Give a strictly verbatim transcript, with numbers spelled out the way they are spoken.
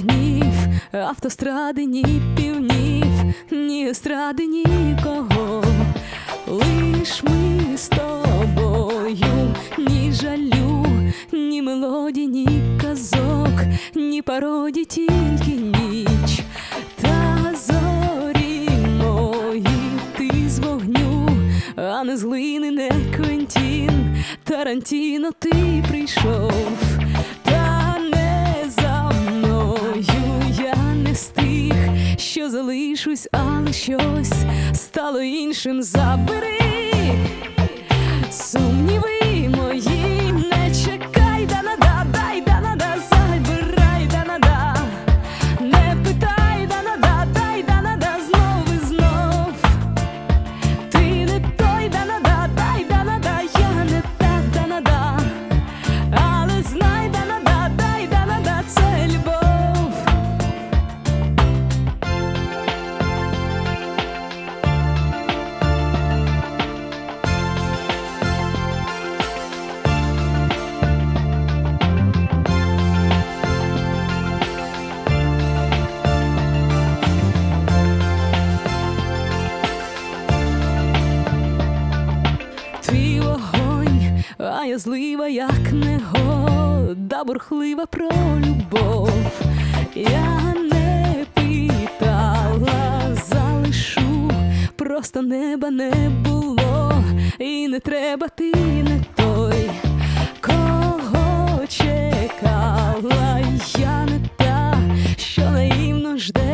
вогнів, автостради, ні півнів, ні естради, нікого. Лиш ми з тобою, ні жалю, ні мелодій, ні казок, ні пародій, тільки ніч та зорі мої. Ти з вогню, а не з глини, не Квентін Тарантіно. Ти прийшов, та не за мною. Я не з тих, що залишусь, але щось стало іншим. Забери сумніви мої, не чекай, да-на-да, дай, да-на-да, забирай, да-на-да, не питай, да-на-да, дай, да-на-да, знов і знов. Ти не той, да-на-да, дай, да-на-да, я не так, да-на-да, але знай, да-на-да, дай, да-на-да, це любов. Твій вогонь, а я злива, як негода, бурхлива про любов. Я не питала, залишу, просто неба не було. І не треба, ти не той, кого чекала. Я не та, що наївно жде